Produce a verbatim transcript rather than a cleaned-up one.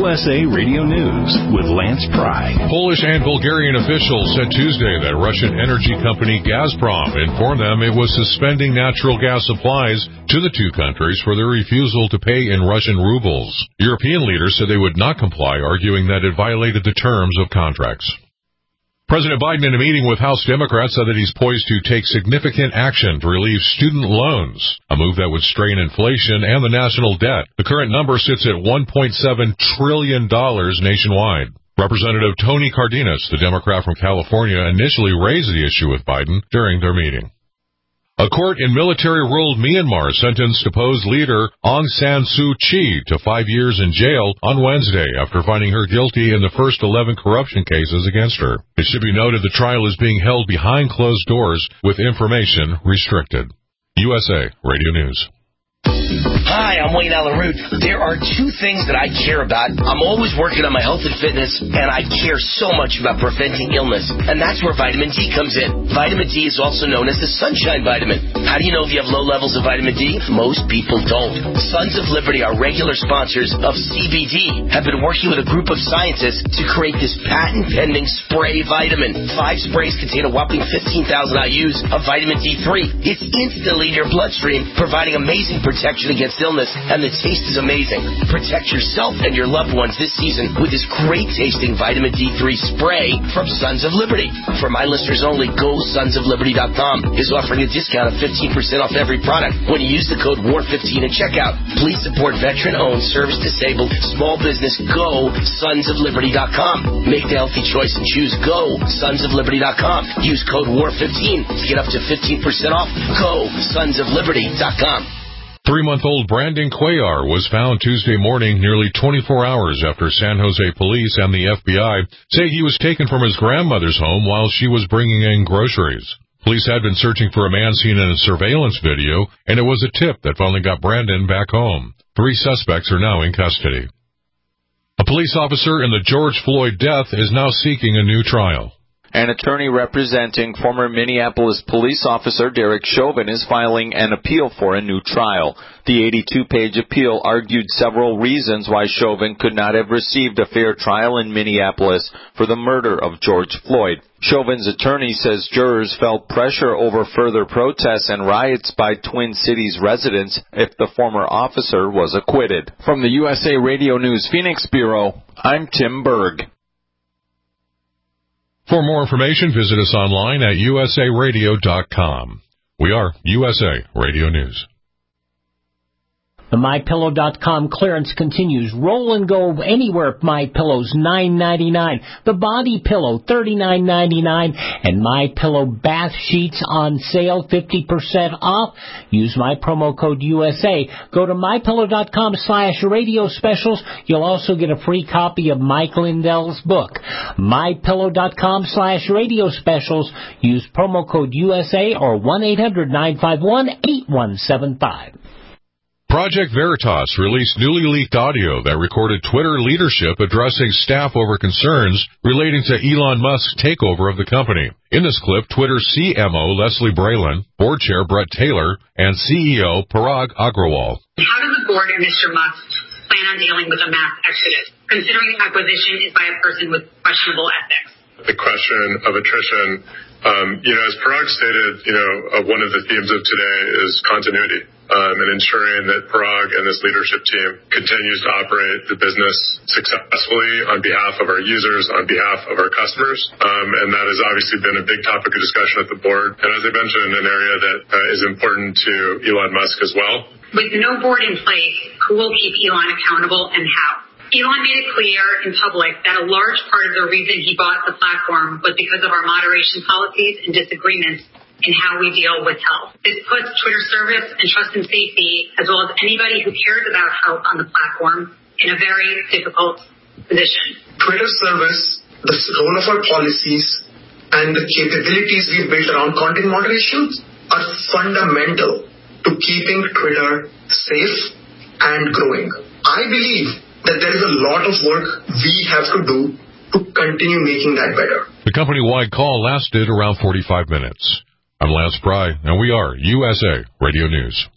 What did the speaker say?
U S A Radio News with Lance Pry. Polish and Bulgarian officials said Tuesday that Russian energy company Gazprom informed them it was suspending natural gas supplies to the two countries for their refusal to pay in Russian rubles. European leaders said they would not comply, arguing that it violated the terms of contracts. President Biden, in a meeting with House Democrats, said that he's poised to take significant action to relieve student loans, a move that would strain inflation and the national debt. The current number sits at one point seven trillion dollars nationwide. Representative Tony Cardenas, the Democrat from California, initially raised the issue with Biden during their meeting. A court in military-ruled Myanmar sentenced opposed leader Aung San Suu Kyi to five years in jail on Wednesday after finding her guilty in the first eleven corruption cases against her. It should be noted the trial is being held behind closed doors with information restricted. U S A Radio News. Hi, I'm Wayne Allen Root. There are two things that I care about. I'm always working on my health and fitness, and I care so much about preventing illness. And that's where vitamin D comes in. Vitamin D is also known as the sunshine vitamin. How do you know if you have low levels of vitamin D? Most people don't. Sons of Liberty, our regular sponsors of C B D, have been working with a group of scientists to create this patent-pending spray vitamin. Five sprays contain a whopping fifteen thousand I U's of vitamin D three. It's instantly in your bloodstream, providing amazing protection against illness, and the taste is amazing. Protect yourself and your loved ones this season with this great-tasting vitamin D three spray from Sons of Liberty. For my listeners only, go sons of liberty dot com is offering a discount of fifteen percent off every product when you use the code W A R fifteen at checkout. Please support veteran-owned, service-disabled, small business. Go sons of liberty dot com. Make the healthy choice and choose go sons of liberty dot com. Use code W A R fifteen to get up to fifteen percent off. Go sons of liberty dot com. Three-month-old Brandon Cuellar was found Tuesday morning nearly twenty-four hours after San Jose police and the F B I say he was taken from his grandmother's home while she was bringing in groceries. Police had been searching for a man seen in a surveillance video, and it was a tip that finally got Brandon back home. Three suspects are now in custody. A police officer in the George Floyd death is now seeking a new trial. An attorney representing former Minneapolis police officer Derek Chauvin is filing an appeal for a new trial. The eighty-two page appeal argued several reasons why Chauvin could not have received a fair trial in Minneapolis for the murder of George Floyd. Chauvin's attorney says jurors felt pressure over further protests and riots by Twin Cities residents if the former officer was acquitted. From the U S A Radio News Phoenix Bureau, I'm Tim Berg. For more information, visit us online at U S A radio dot com. We are U S A Radio News. The My Pillow dot com clearance continues. Roll and go anywhere. MyPillow's nine ninety-nine. The Body Pillow thirty-nine ninety-nine, and MyPillow bath sheets on sale fifty percent off. Use my promo code U S A. Go to My Pillow dot com slash radio specials. You'll also get a free copy of Mike Lindell's book. My Pillow dot com slash radio specials. Use promo code U S A or one eight hundred nine five one eight one seven five. Project Veritas released newly leaked audio that recorded Twitter leadership addressing staff over concerns relating to Elon Musk's takeover of the company. In this clip, Twitter C M O Leslie Bralin, Board Chair Brett Taylor, and C E O Parag Agrawal. How does the board and Mister Musk plan on dealing with a mass exodus, considering the acquisition is by a person with questionable ethics? The question of attrition, um, you know, as Parag stated, you know, uh, one of the themes of today is continuity. Um, and ensuring that Parag and this leadership team continues to operate the business successfully on behalf of our users, on behalf of our customers. Um, and that has obviously been a big topic of discussion at the board. And as I mentioned, an area that uh, is important to Elon Musk as well. With no board in place, who will keep Elon accountable and how? Elon made it clear in public that a large part of the reason he bought the platform was because of our moderation policies and disagreements in how we deal with health. This puts Twitter service and trust and safety, as well as anybody who cares about health on the platform, in a very difficult position. Twitter service, the role of our policies, and the capabilities we've built around content moderation are fundamental to keeping Twitter safe and growing. I believe that there is a lot of work we have to do to continue making that better. The company-wide call lasted around forty-five minutes. I'm Lance Pry, and we are U S A Radio News.